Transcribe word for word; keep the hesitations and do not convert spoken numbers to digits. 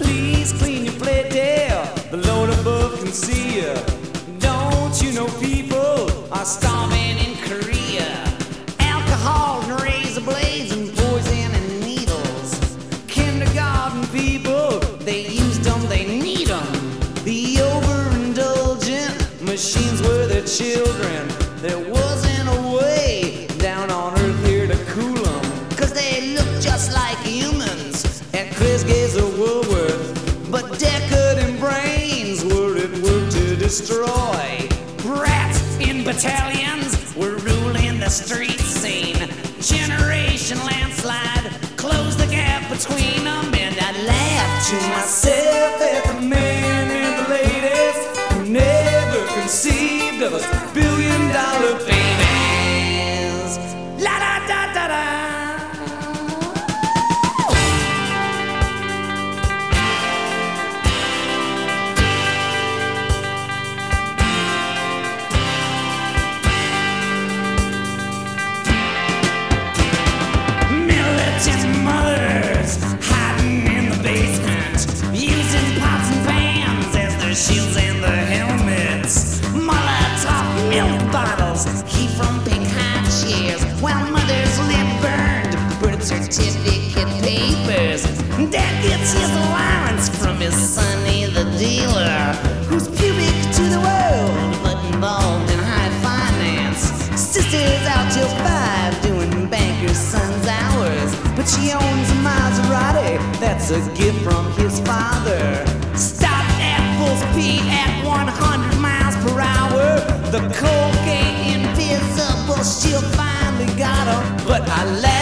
Please clean your plate, dear. The Lord above can see you. Don't you know people are starving in Korea? Alcohol and razor blades and poison and needles. Kindergarten people, they used them, they need them. The overindulgent machines were their children. There wasn't a way down on earth here to cool them, 'cause they look just like humans at Chris Gaze or Woolworth. But decadent brains were at work to destroy. Rats in battalions were ruling the street scene. Generation landslide closed the gap between them, and I laughed to myself at the man and the ladies who never conceived of us billion dollar babies. La da da da da. Mothers hiding in the basement, using pots and pans as their shields and their helmets. Molotov milk bottles heat from pink high chairs, while mothers live burned birth certificate papers. Dad gets his allowance from his sonny the dealer, who's pubic to the world but involved in high finance. Sister's out till five doing banker's son's hours, but she owns a Maserati that's a gift from his father. Stopped at full speed at one hundred miles per hour. The cocaine invisible, she finally got her, but I laughed.